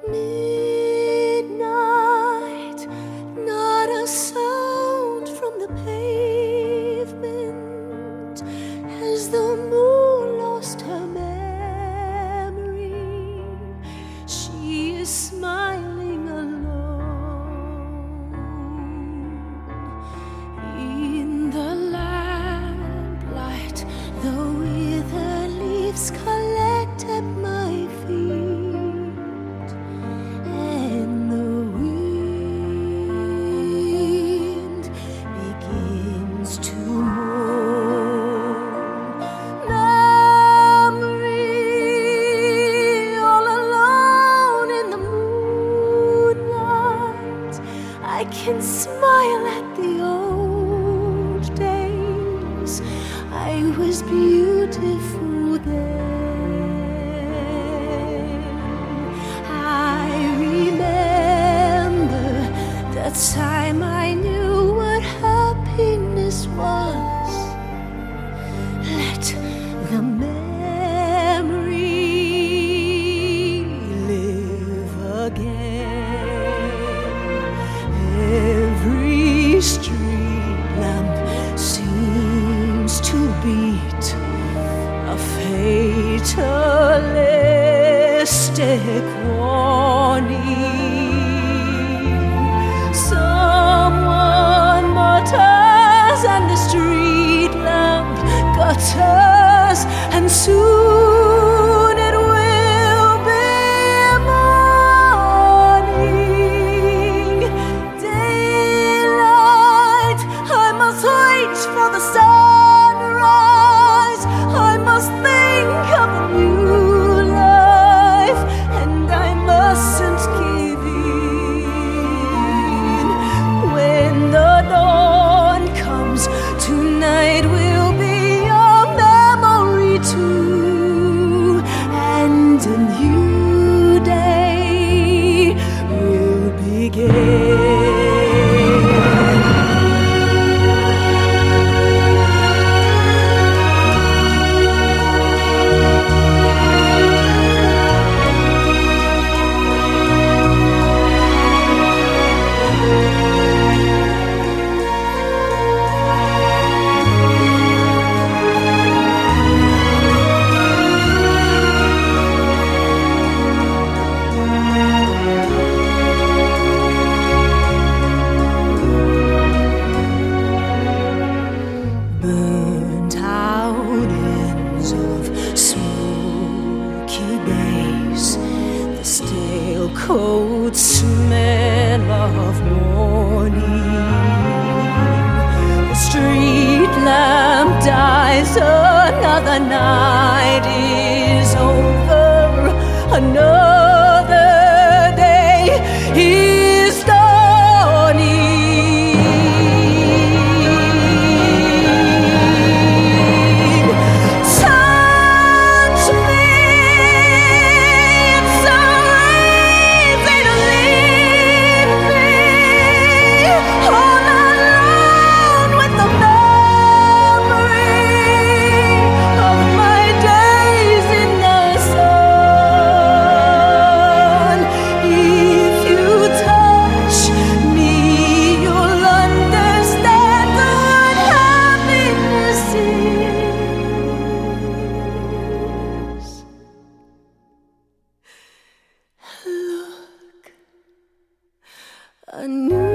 Midnight, not a sound from the pavement as the moon lost her memory. She is smiling alone in the lamplight. The withered leaves collect at my feet. I can smile at the old days. I was beautiful then. I remember the time I knew what happiness was. Let the memory live again. Every street lamp seems to beat a fatalistic warning. Someone mutters and the street lamp gutters, and soon it will be morning. Daylight, I must wait for the sunrise. I must think of a new life, and I mustn't give in. When the dawn comes, tonight will be a memory too, and a new day will begin. Burnt out ends of smoky days, the stale cold smell of morning. The street lamp dies, another night is over, another day is dawning. A new